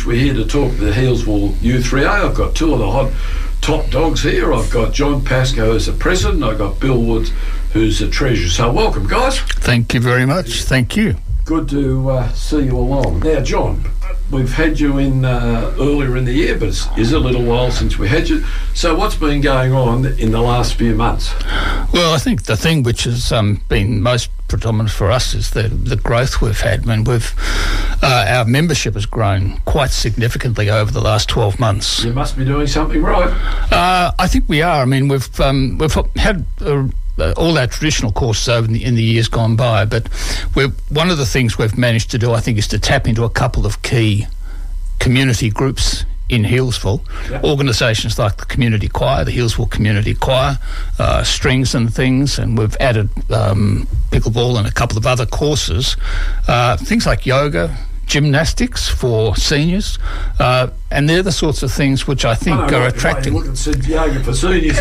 we're here to talk the Healesville U3A. I've got two of the hot top dogs here. I've got John Pascoe as the president. I've got Bill Woods, who's the treasurer. So welcome, guys. Thank you very much. Thank you. Good to see you along. Now, John, we've had you in earlier in the year, but it's a little while since we had you. So what's been going on in the last few months? Well, I think the thing which has been most predominant for us is the growth we've had. I mean, our membership has grown quite significantly over the last 12 months. You must be doing something right. I think we are. I mean, we've had all our traditional courses over in the years gone by, but one of the things we've managed to do, I think, is to tap into a couple of key community groups in Healesville. Yep. Organisations like the Community Choir, the Healesville Community Choir, strings and things, and we've added pickleball and a couple of other courses, things like yoga, gymnastics for seniors, and they're the sorts of things which I think are attracting. You said yoga for seniors.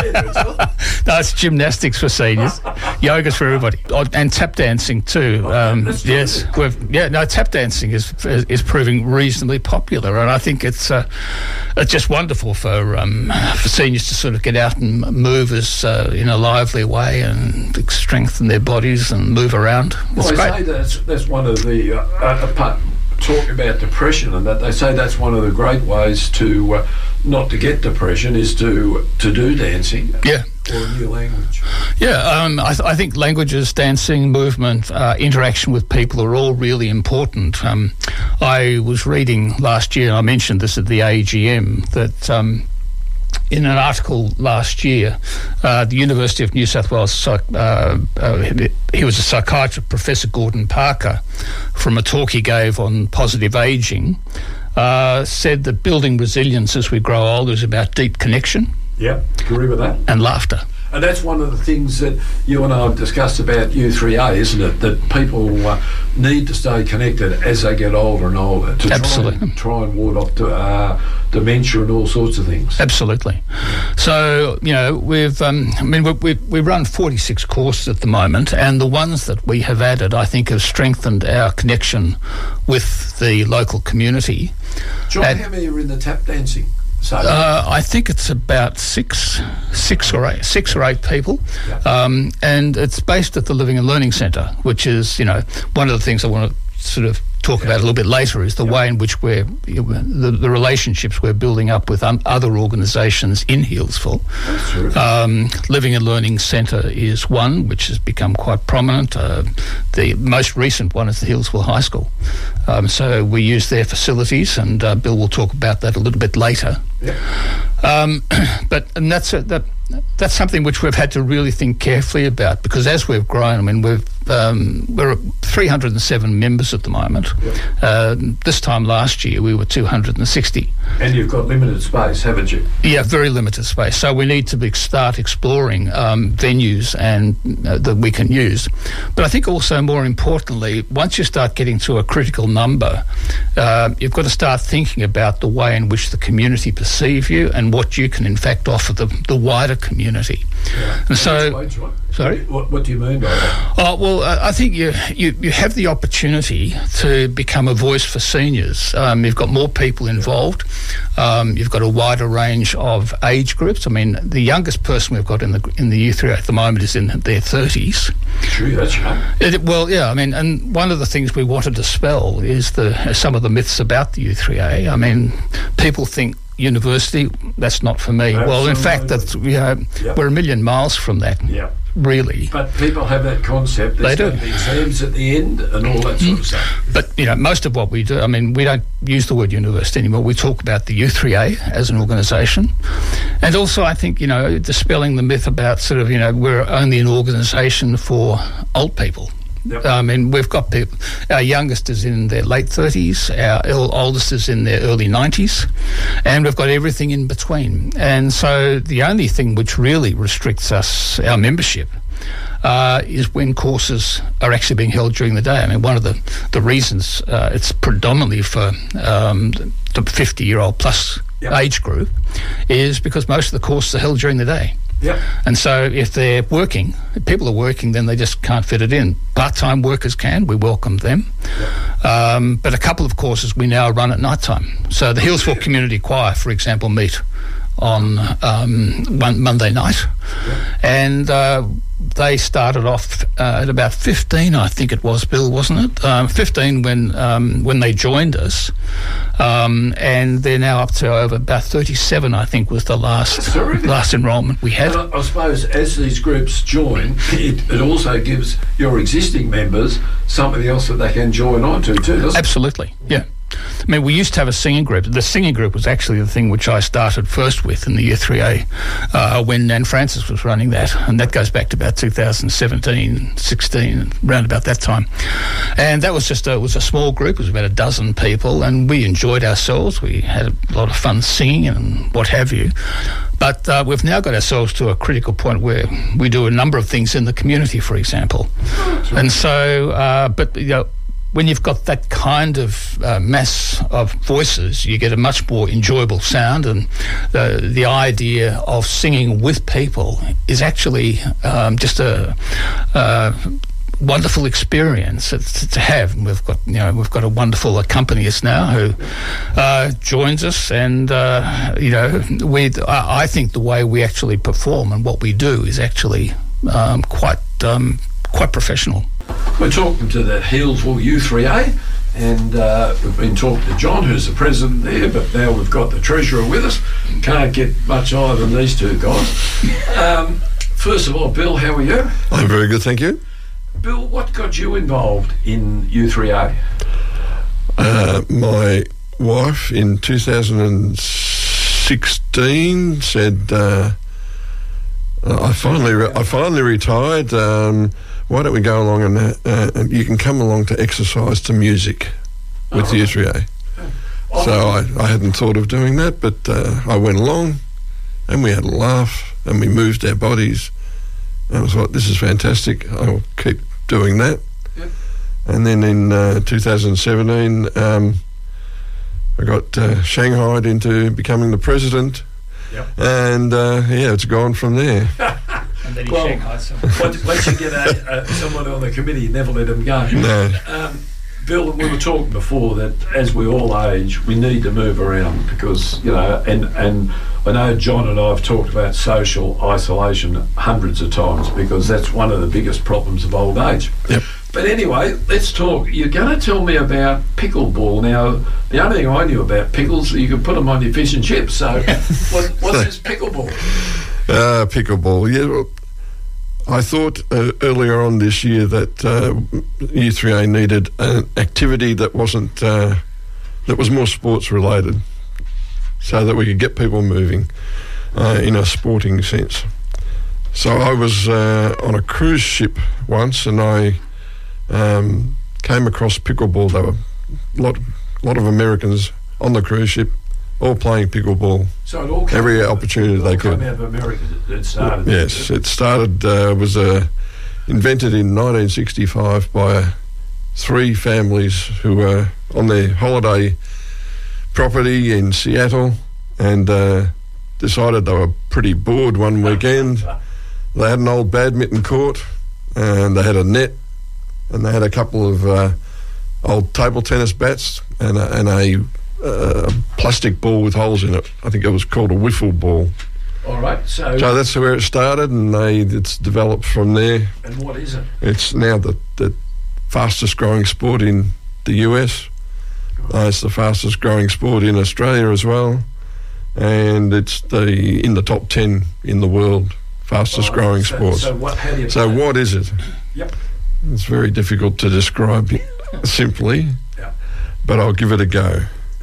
No, it's gymnastics for seniors. Yoga's for everybody, and tap dancing too. Yes, tap dancing is proving reasonably popular, and I think it's just wonderful for seniors to sort of get out and move us in a lively way and strengthen their bodies and move around. It's great. I say that's one of the talk about depression, and that they say that's one of the great ways to not to get depression is to do dancing. Yeah. Or a new language. Yeah, I think languages, dancing, movement, interaction with people are all really important. I was reading last year, and I mentioned this at the AGM, that in an article last year, the University of New South Wales, he was a psychiatrist, Professor Gordon Parker, from a talk he gave on positive ageing, said that building resilience as we grow older is about deep connection. Yeah, agree with that. And laughter. And that's one of the things that you and I have discussed about U3A, isn't it? That people need to stay connected as they get older and older to try and ward off dementia and all sorts of things. Absolutely. So, we run 46 courses at the moment, and the ones that we have added, I think, have strengthened our connection with the local community. John, how many are in the tap dancing? I think it's about six or eight people, and it's based at the Living and Learning Centre, which is, one of the things I want to sort of talk about a little bit later is the way in which the relationships we're building up with other organisations in Healesville. That's true. Living and Learning Centre is one which has become quite prominent. The most recent one is the Healesville High School. So we use their facilities, and Bill will talk about that a little bit later. Yeah. But that's something which we've had to really think carefully about, because as we've grown, I mean, we're 307 members at the moment. Yep. This time last year we were 260. And you've got limited space, haven't you? Yeah, very limited space. So we need to start exploring venues and that we can use. But I think also more importantly, once you start getting to a critical number, you've got to start thinking about the way in which the community perceive you and what you can in fact offer the wider community. Yeah. And so, sorry? What do you mean by that? Well, I think you have the opportunity to become a voice for seniors. You've got more people involved. You've got a wider range of age groups. I mean, the youngest person we've got in the U3 at the moment is in their 30s. True, that's right. Well, yeah, I mean, and one of the things we wanted to dispel is some of the myths about the U3A. I mean, people think university, that's not for me. Absolutely. Well, in fact, we're a million miles from that. Yeah. Really. But people have that concept. There's going to be exams at the end and all that sort of stuff. But, most of what we do, I mean, we don't use the word university anymore. We talk about the U3A as an organisation. And also, I think, dispelling the myth about sort of, we're only an organisation for old people. Yep. I mean, we've got people, our youngest is in their late 30s, our oldest is in their early 90s, and we've got everything in between. And so the only thing which really restricts our membership, is when courses are actually being held during the day. I mean, one of the reasons it's predominantly for the 50-year-old plus age group is because most of the courses are held during the day. Yep. And so if people are working, then they just can't fit it in. Part-time workers can, we welcome them. But a couple of courses we now run at night time. So the Healesville Community Choir, for example, meet on Monday night, and they started off at about 15, I think it was, Bill, wasn't it? 15 when they joined us, and they're now up to over about 37, I think, was the last enrolment we had. And I suppose as these groups join, it also gives your existing members something else that they can join on to too, doesn't it? Absolutely, yeah. I mean, we used to have a singing group. The singing group was actually the thing which I started first with in the Year 3A when Nan Francis was running that, and that goes back to about 2017, 16, around about that time. And that was it was a small group. It was about a dozen people, and we enjoyed ourselves. We had a lot of fun singing and what have you. But we've now got ourselves to a critical point where we do a number of things in the community, for example. And so, when you've got that kind of mass of voices, you get a much more enjoyable sound, and the idea of singing with people is actually just a wonderful experience to have. We've got a wonderful accompanist now who joins us, and I think the way we actually perform and what we do is actually quite professional. We're talking to the Healesville U3A, and we've been talking to John, who's the president there, but now we've got the treasurer with us. Can't get much higher than these two guys. First of all, Bill, how are you? I'm very good, thank you. Bill, what got you involved in U3A? My wife in 2016 said, I finally retired. Why don't we go along and you can come along to exercise to music with the U3A. So I hadn't thought of doing that, but I went along and we had a laugh and we moved our bodies. And I thought, this is fantastic. I'll keep doing that. Yep. And then in 2017, I got shanghaied into becoming the president. Yep. And it's gone from there. And then he shanghaied someone. Once you get someone on the committee, you never let them go. No. Bill, we were talking before that as we all age, we need to move around because, and I know John and I have talked about social isolation hundreds of times because that's one of the biggest problems of old age. Yep. But anyway, let's talk. You're going to tell me about pickleball. Now, the only thing I knew about pickles, you could put them on your fish and chips. So what's this pickleball? Pickleball, yeah. Well, I thought earlier on this year that U3A needed an activity that wasn't that was more sports related, so that we could get people moving in a sporting sense. So I was on a cruise ship once, and I came across pickleball. There were a lot of Americans on the cruise ship, all playing pickleball. So it all every opportunity they could. Out of America, it started. Yes, it started. Was invented in 1965 by three families who were on their holiday property in Seattle, and decided they were pretty bored one weekend. They had an old badminton court, and they had a net, and they had a couple of old table tennis bats and a plastic ball with holes in it. I think it was called a wiffle ball. All right, so that's where it started, and it's developed from there. And what is it? It's now the fastest growing sport in the US. It's the fastest growing sport in Australia as well, and it's in the top 10 in the world fastest growing sports. So how do you what is it? Yep. It's very difficult to describe simply, but I'll give it a go.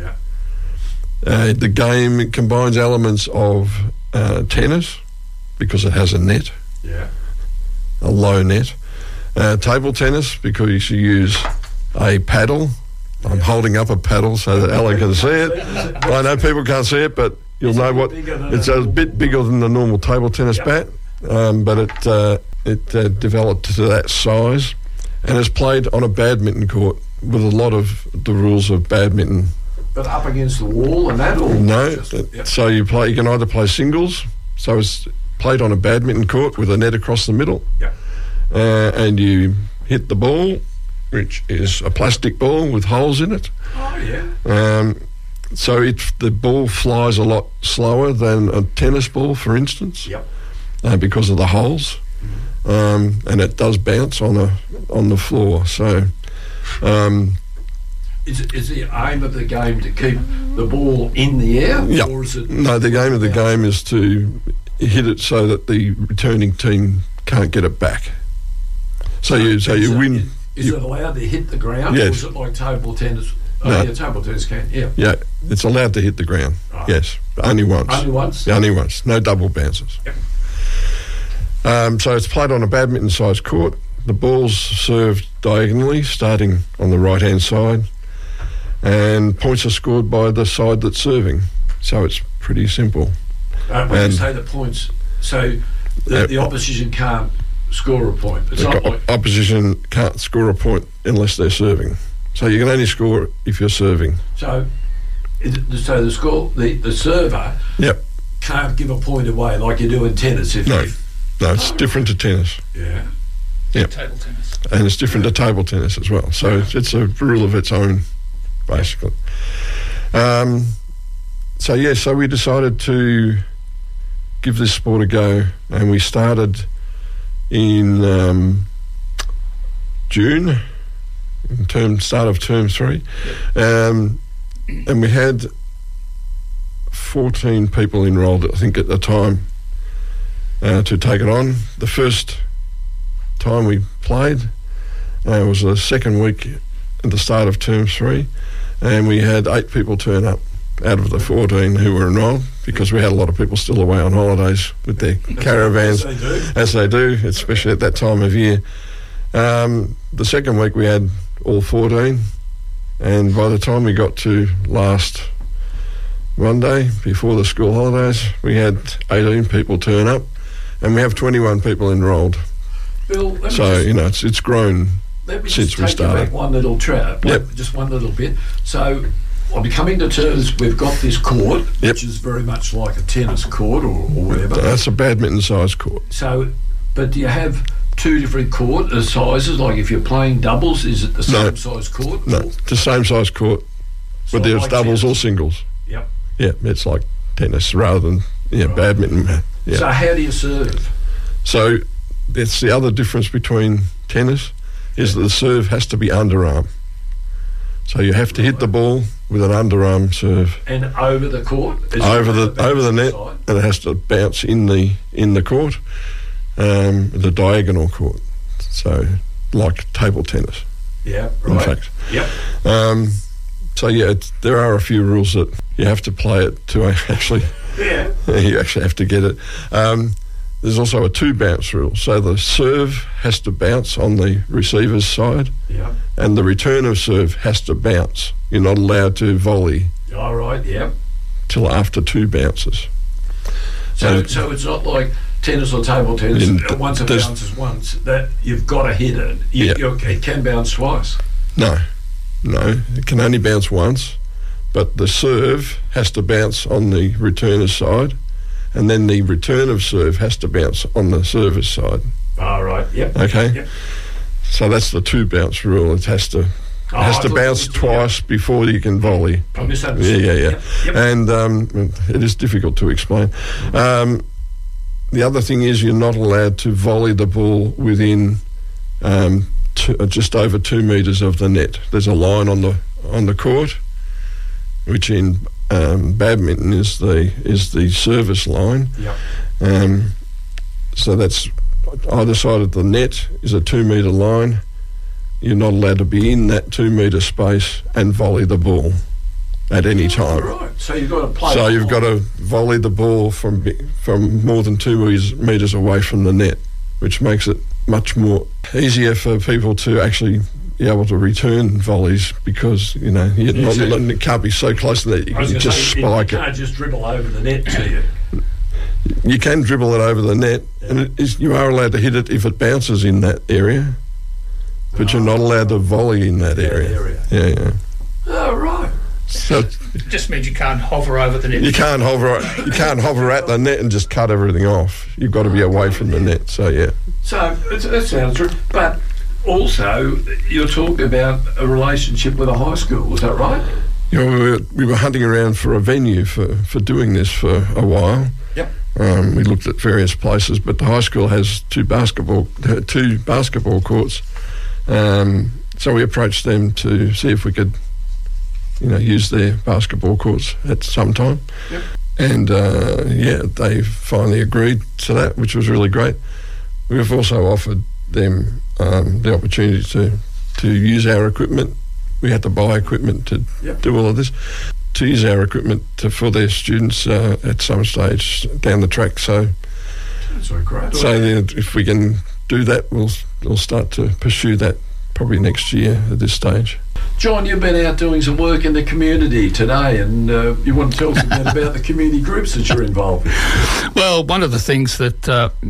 The game combines elements of tennis, because it has a net, a low net. Table tennis, because you use a paddle. I'm holding up a paddle so that Alan can see it. I know people can't see it, but you'll know what. It's a bit bigger than the normal table tennis bat, but it developed to that size, and is played on a badminton court with a lot of the rules of badminton. But up against the wall and that, or no? So you can either play singles, so it's played on a badminton court with a net across the middle, and you hit the ball which is a plastic ball with holes in it. Oh, yeah. So the ball flies a lot slower than a tennis ball, for instance. Yep. Because of the holes, and it does bounce on the floor. So, is the aim of the game to keep the ball in the air, yep. or is it? No, the aim of the game is to hit it so that the returning team can't get it back. So you win. Is it allowed to hit the ground? Yes. Or is it like table tennis? Oh, No. yeah, table tennis can. Yeah. Yeah, it's allowed to hit the ground. Right. Yes, but only once. Only once. Yeah, only once. No double bounces. Yep. So it's played on a badminton-sized court. The ball's served diagonally, starting on the right-hand side, and points are scored by the side that's serving. So it's pretty simple. When you say the points, so the opposition can't score a point. It's not like Opposition can't score a point unless they're serving. So you can only score if you're serving. so. So the server Yep. can't give a point away like you do in tennis. If No. you, No, it's different to tennis. yeah. Yep. Table tennis. And it's different to table tennis as well. So it's a rule of its own, basically. So we decided to give this sport a go, and we started in June, start of term 3, and we had 14 people enrolled, I think, at the time to take it on. The first time we played was the second week at the start of term 3, and we had 8 people turn up out of the 14 who were enrolled, because we had a lot of people still away on holidays with their caravans, as they do, especially at that time of year. The second week we had all 14, and by the time we got to last Monday, before the school holidays, we had 18 people turn up, and we have 21 people enrolled. Bill, So, it's grown let me since just we take you started. back one little just one little bit. So, I'm coming to terms. We've got this court, Yep. which is very much like a tennis court or whatever. That's a badminton-sized court. So, but do you have two different court sizes? Like if you're playing doubles, is it the same size court? No, it's the same size court, So whether it's like doubles tennis? or singles. Yep. Yeah, it's like tennis rather than Right. badminton. Yeah. So how do you serve? So that's the other difference between tennis, is that the serve has to be underarm. So you have to hit the ball with an underarm serve And over the court? Is it over the net, side? and it has to bounce in the court, the diagonal court. So like table tennis, Yeah, in right. fact. Yep. So yeah, there are a few rules that you have to play it to actually. Yeah. You actually have to get it. There's also a 2-bounce rule. So the serve has to bounce on the receiver's side, Yep. and the return of serve has to bounce. You're not allowed to volley All right, yep. till after 2 bounces. So it's not like tennis or table tennis. Once it there's- bounces once, that you've got to hit it. Yeah. It can bounce twice. No, it can only bounce once, but the serve has to bounce on the returner's side, and then the return of serve has to bounce on the server's side. All right, yep. Okay? Yep. So that's the 2-bounce rule. It has to I bounce thought- twice before you can volley. I misunderstood. Yeah. Yep. Yep. And it is difficult to explain. The other thing is you're not allowed to volley the ball within just over 2 metres of the net. There's a line on the court, which in badminton is the service line. Yep. So that's either side of the net is a 2 metre line. You're not allowed to be in that 2 metre space and volley the ball at any time. Right. So you've got to play. So you've got to volley the ball from more than 2 metres away from the net, which makes it much more easier for people to actually be able to return volleys, because it can't be so close to that you can just spike You it. can't just dribble over the net to you. You can dribble it over the net, and you are allowed to hit it if it bounces in that area, but you're not allowed to volley in that area. Yeah. Oh, right. So It just means you can't hover over the net. you can't hover at the net and just cut everything off. You've got to be away from the net. So yeah. So that sounds true. But also, you're talking about a relationship with a high school, is that right? You know, we were hunting around for a venue for doing this for a while. Yep. We looked at various places, but the high school has two basketball courts. So we approached them to see if we could, use their basketball courts at some time. Yep. And they finally agreed to that, which was really great. We've also offered them the opportunity to use our equipment. We had to buy equipment to do all of this, to use our equipment for their students at some stage down the track. So that's great. So if we can do that, we'll start to pursue that probably next year at this stage. John, you've been out doing some work in the community today, and you want to tell us a bit about the community groups that you're involved in? Well, one of the things that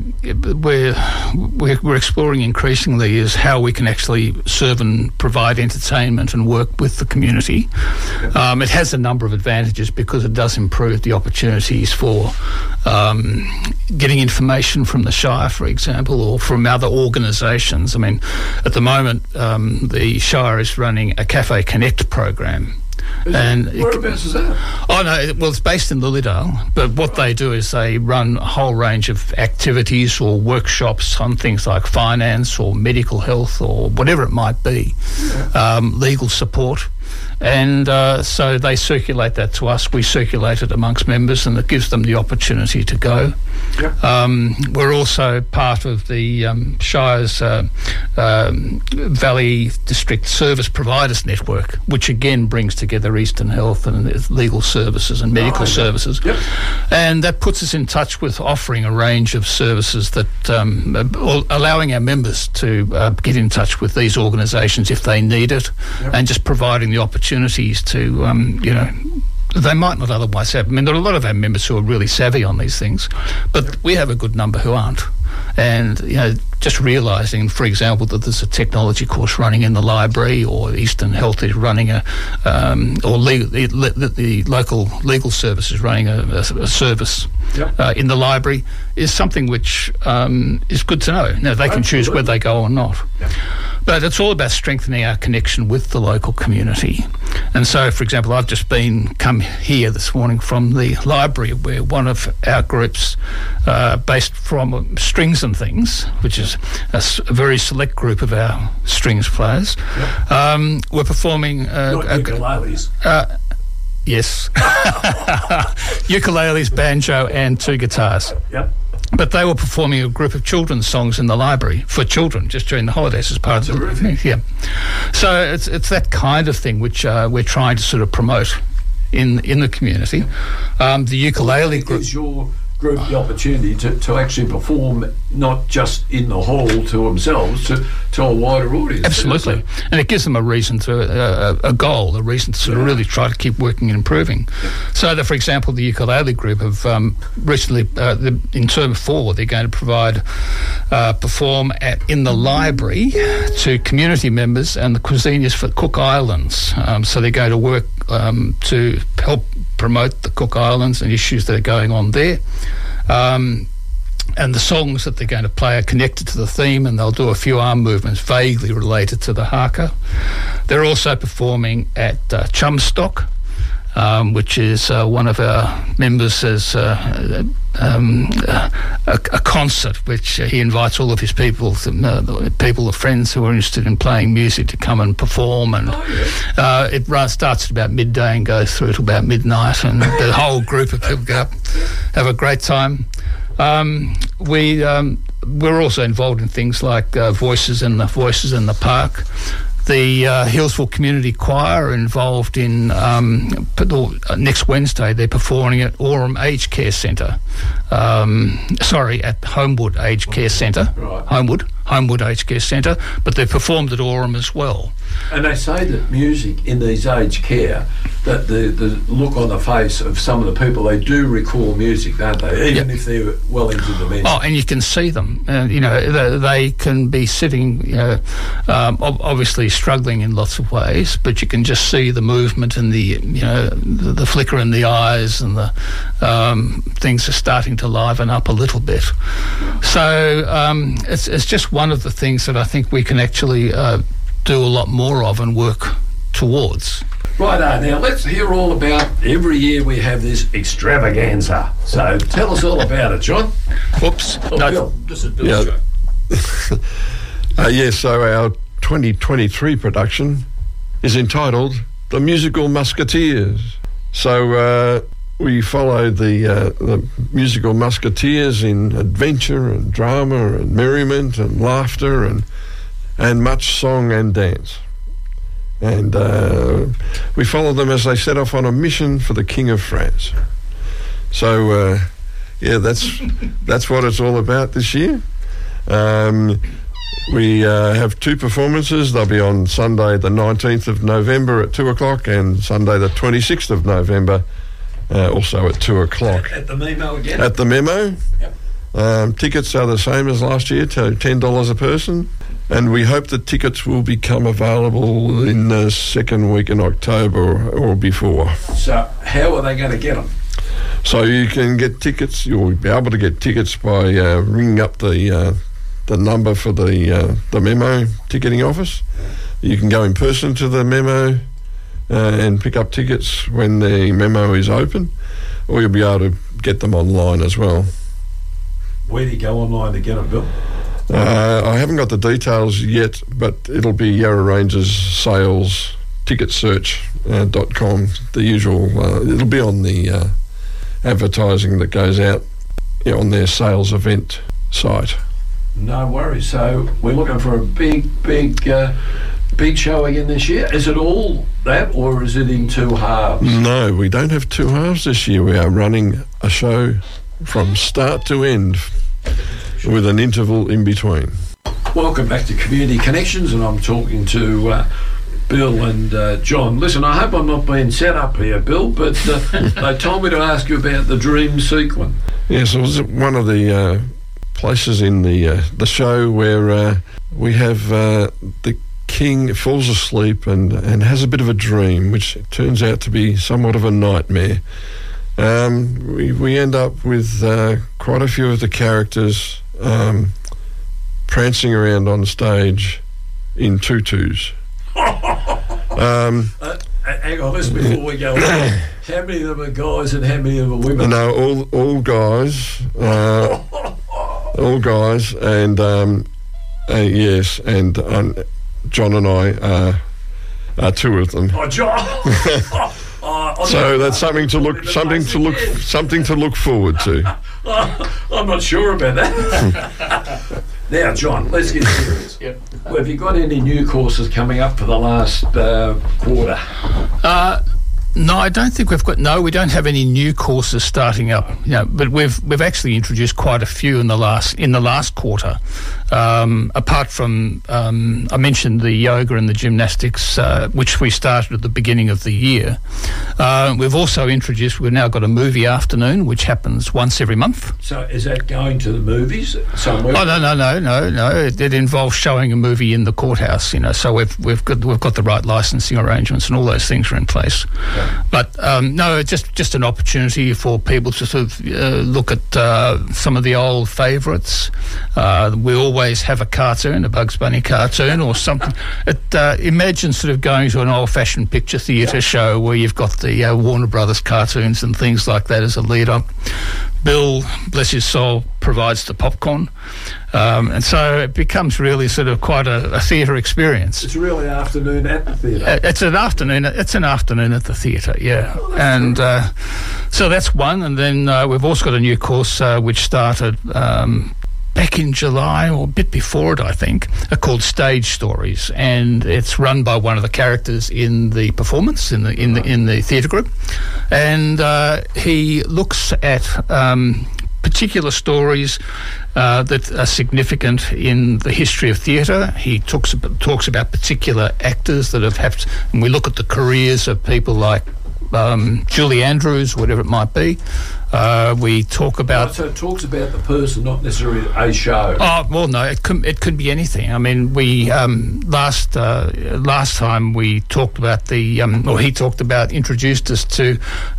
we're exploring increasingly is how we can actually serve and provide entertainment and work with the community. It has a number of advantages because it does improve the opportunities for getting information from the Shire, for example, or from other organisations. I mean, at the moment, the Shire is running a Cafe Connect program. Whereabouts is that? Oh, no, well, it's based in Lilydale, but what they do is they run a whole range of activities or workshops on things like finance or medical health or whatever it might be, legal support. And so they circulate that to us. We circulate it amongst members, and it gives them the opportunity to go. Yep. We're also part of the Shire's Valley District Service Providers Network, which again brings together Eastern Health and legal services and medical services. Yep. And that puts us in touch with offering a range of services that allowing our members to get in touch with these organisations if they need it, and just providing the opportunities to, they might not otherwise have. I mean, there are a lot of our members who are really savvy on these things, but we have a good number who aren't. And, just realising, for example, that there's a technology course running in the library, or Eastern Health is running the local legal service is running a service in the library, is something which is good to know. Now, they can choose whether they go or not. Yep. But it's all about strengthening our connection with the local community. And so, for example, I've just come here this morning from the library, where one of our groups, based from Strings and Things, which is a very select group of our strings players, we're performing... ukuleles. Yes. Ukuleles, banjo and 2 guitars. Yep. But they were performing a group of children's songs in the library for children just during the holidays as part of the... Yeah. So it's that kind of thing which we're trying to sort of promote in the community. The ukulele group... Gives your group the opportunity to actually perform not just in the hall to themselves, to a wider audience. Absolutely. And it gives them a reason to, a goal, a reason to sort of really try to keep working and improving. So that, for example, the ukulele group have recently, in term 4, they're going to perform in the library to community members and the cuisiniers for Cook Islands. So they're going to work to help promote the Cook Islands and issues that are going on there. And the songs that they're going to play are connected to the theme, and they'll do a few arm movements vaguely related to the haka. They're also performing at Chumstock, which is one of our members as a concert which he invites all of his people, friends who are interested in playing music, to come and perform. And it starts at about midday and goes through to about midnight, and the whole group of people go up, have a great time. We're also involved in things like Voices in the Park. The Hillsville Community Choir are involved in, next Wednesday, they're performing at Oram Aged Care Centre. At Homewood Aged Care Centre. Right. Homewood Aged Care Centre, but they've performed at Oram as well. And they say that music in these aged care, that the look on the face of some of the people, they do recall music, don't they? Even if they're well into dementia. Oh, and you can see them. They can be sitting, obviously struggling in lots of ways, but you can just see the movement and the flicker in the eyes, and the things are starting to liven up a little bit. So it's just one of the things that I think we can actually do a lot more of and work towards. Righto, now let's hear all about, every year we have this extravaganza. So tell us all about it, John. Whoops. Oh, no, Bill, this is Bill's show. Yes, so our 2023 production is entitled The Musical Musketeers. So we follow the musical musketeers in adventure and drama and merriment and laughter and much song and dance. And we follow them as they set off on a mission for the King of France. So, that's what it's all about this year. We have two performances. They'll be on Sunday the 19th of November at 2 o'clock and Sunday the 26th of November also at 2 o'clock. At the Memo again? At the Memo. Yep. Tickets are the same as last year, $10 a person. And we hope that tickets will become available in the second week in October or before. So how are they going to get them? So you can get tickets. You'll be able to get tickets by ringing up the number for the Memo ticketing office. You can go in person to the Memo and pick up tickets when the Memo is open, or you'll be able to get them online as well. Where do you go online to get them, Bill? I haven't got the details yet, but it'll be Yarra Rangers Sales Ticketsearch.com, the usual. It'll be on the advertising that goes out on their sales event site. No worries. So we're looking for a big show again this year. Is it all that, or is it in two halves? No, we don't have two halves this year. We are running a show from start to end with an interval in between. Welcome back to Community Connections, and I'm talking to Bill and John. Listen, I hope I'm not being set up here, Bill, but they told me to ask you about the dream sequence. Yes, it was one of the places in the show where we have the king falls asleep and has a bit of a dream, which turns out to be somewhat of a nightmare. We end up with quite a few of the characters prancing around on stage in tutus. Hang on, listen, before we go on, how many of them are guys and how many of them are women? No, all guys. All guys, and yes, and John and I are two of them. Oh, John! So that's something to look forward to. I'm not sure about that. Now, John, let's get serious. Yep. Well, have you got any new courses coming up for the last quarter? No, I don't think we don't have any new courses starting up. But we've actually introduced quite a few in the last quarter. Apart from I mentioned the yoga and the gymnastics, which we started at the beginning of the year. We've also introduced. We've now got a movie afternoon, which happens once every month. So is that going to the movies somewhere? Oh no! It involves showing a movie in the courthouse. So we've got the right licensing arrangements and all those things are in place. Yeah. But no, just an opportunity for people to sort of look at some of the old favourites. We always have a cartoon, a Bugs Bunny cartoon or something. Imagine sort of going to an old-fashioned picture theatre show where you've got the Warner Brothers cartoons and things like that as a lead-up. Bill, bless his soul, provides the popcorn. And so it becomes really sort of quite a theatre experience. It's really an afternoon at the theatre. It's an afternoon at the theatre, yeah. And so that's one. And then we've also got a new course which started back in July or a bit before it, I think, called Stage Stories, and it's run by one of the characters in the performance in the theatre group, and he looks at particular stories that are significant in the history of theatre. He talks about particular actors that have and we look at the careers of people like Julie Andrews, whatever it might be. We talk about... So it talks about the person, not necessarily a show. Oh, well, no, it could be anything. I mean, we last time we talked about he talked about, introduced us to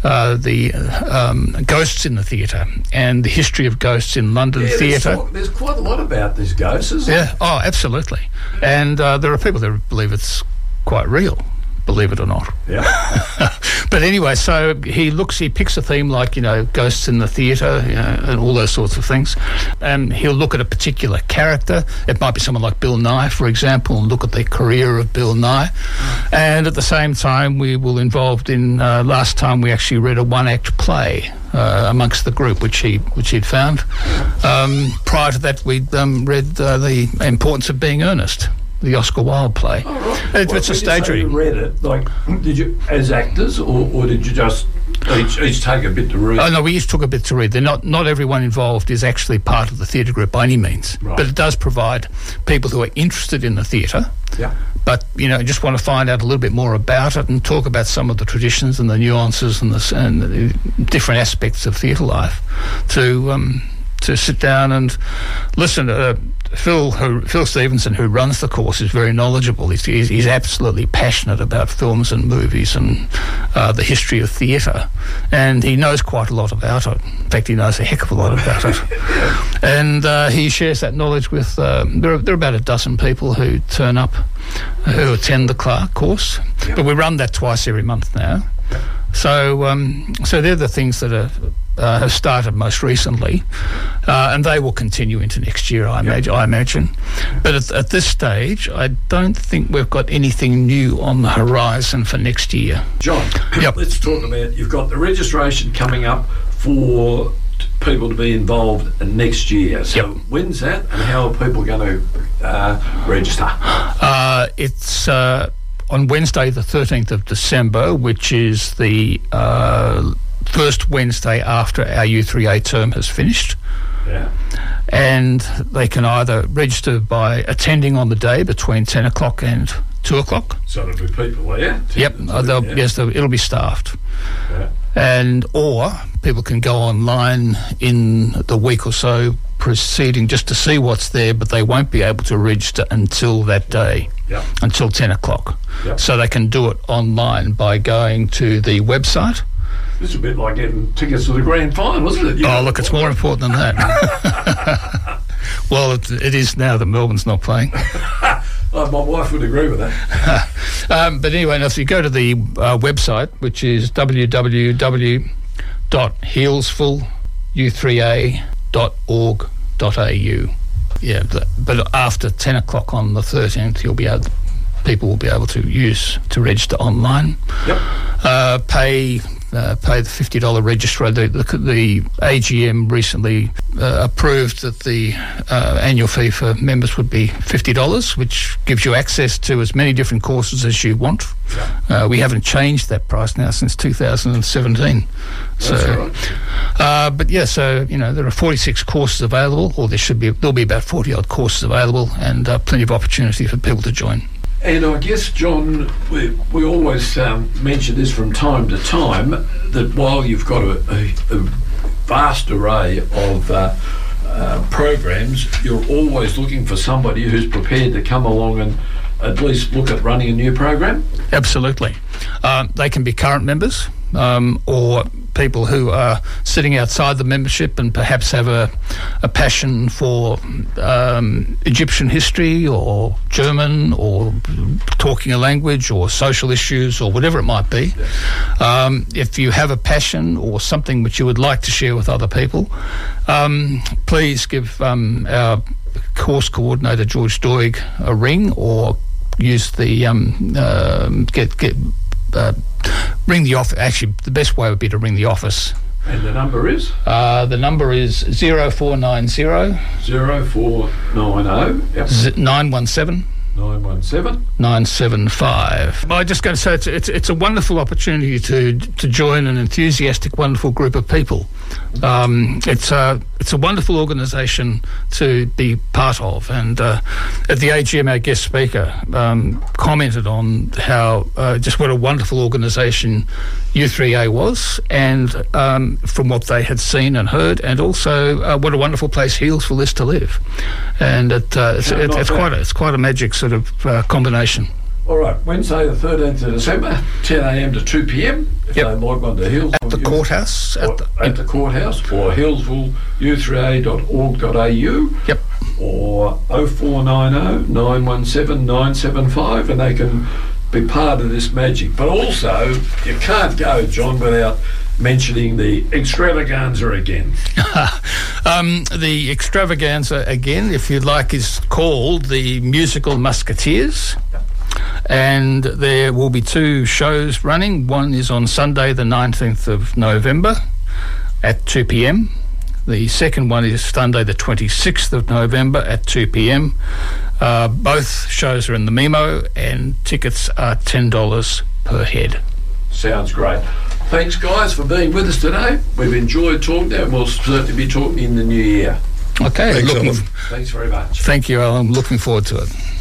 the ghosts in the theatre and the history of ghosts in London theatre. There's quite a lot about these ghosts, isn't there? Yeah, oh, absolutely. And there are people that believe it's quite real, believe it or not. Yeah. But anyway, so he picks a theme like, ghosts in the theatre, and all those sorts of things. And he'll look at a particular character. It might be someone like Bill Nye, for example, and look at the career of Bill Nye. And at the same time, we will involved in, last time we actually read a one-act play amongst the group, which he'd found. Prior to that, we'd read The Importance of Being Earnest, the Oscar Wilde play. Oh, right. It's a stage reading. You read it, did you as actors, or did you just each take a bit to read? Oh no, we each took a bit to read. Not everyone involved is actually part of the theatre group by any means, right. But it does provide people who are interested in the theatre. Yeah. But just want to find out a little bit more about it and talk about some of the traditions and the nuances and the different aspects of theatre life. To sit down and listen. Phil Stevenson, who runs the course, is very knowledgeable. He's absolutely passionate about films and movies and the history of theatre, and he knows quite a lot about it. In fact, he knows a heck of a lot about it. And he shares that knowledge with. There are about a dozen people who turn up, who attend the course, but we run that twice every month now. So they're the things that have started most recently, and they will continue into next year, I imagine. But at this stage, I don't think we've got anything new on the horizon for next year. John, let's talk about, you've got the registration coming up for people to be involved next year. So when's that, and how are people going to register? It's on Wednesday the 13th of December, which is the first Wednesday after our U3A term has finished. Yeah. And they can either register by attending on the day between 10 o'clock and 2 o'clock. So there'll be people there? Yep. Yes, it'll be staffed. Yeah. Or people can go online in the week or so preceding just to see what's there, but they won't be able to register until that day, until 10 o'clock. Yep. So they can do it online by going to the website. This is a bit like getting tickets to the grand final, isn't it? Look, it's more important than that. Well, it is now that Melbourne's not playing. My wife would agree with that. But anyway, if you go to the website, which is www.healesfulu3a.org.au. Yeah, but after 10 o'clock on the 13th, people will be able to register online. Yep. Pay the $50 registrar. The AGM recently approved that the annual fee for members would be $50, which gives you access to as many different courses as you want. Yeah. We haven't changed that price now since 2017. That's right. But there are 46 courses available, or there'll be about 40 odd courses available, and plenty of opportunity for people to join. And I guess, John, we always mention this from time to time, that while you've got a vast array of programs, you're always looking for somebody who's prepared to come along and at least look at running a new program? Absolutely. They can be current members or people who are sitting outside the membership and perhaps have a passion for Egyptian history or German or talking a language or social issues or whatever it might be. If you have a passion or something which you would like to share with other people, please give our course coordinator George Doig a ring, or use the ring the office. Actually, the best way would be to ring the office. And the number is? The number is 0490 0490 yep. 917 975. I just going to say it's a wonderful opportunity to join an enthusiastic, wonderful group of people. It's a wonderful organisation to be part of, and at the AGM our guest speaker commented on how just what a wonderful organisation U3A was, and from what they had seen and heard, and also what a wonderful place Healesville is to live, and it's quite a magic sort of combination. All right, Wednesday the 13th of December, 10 a.m. to 2 p.m. If they might want to Healesville. At the courthouse. At the courthouse, or healesvilleu3a.org.au. Yep. Or 0490 917 975, and they can be part of this magic. But also, you can't go, John, without mentioning the extravaganza again. The extravaganza again, if you like, is called the Musical Musketeers. And there will be 2 shows running. One is on Sunday the 19th of November at 2 p.m. The second one is Sunday the 26th of November at 2 p.m. Both shows are in the Memo, and tickets are $10 per head. Sounds great. Thanks, guys, for being with us today. We've enjoyed talking to you, and we'll certainly be talking in the new year. Okay. Thanks very much. Thank you, Alan. I'm looking forward to it.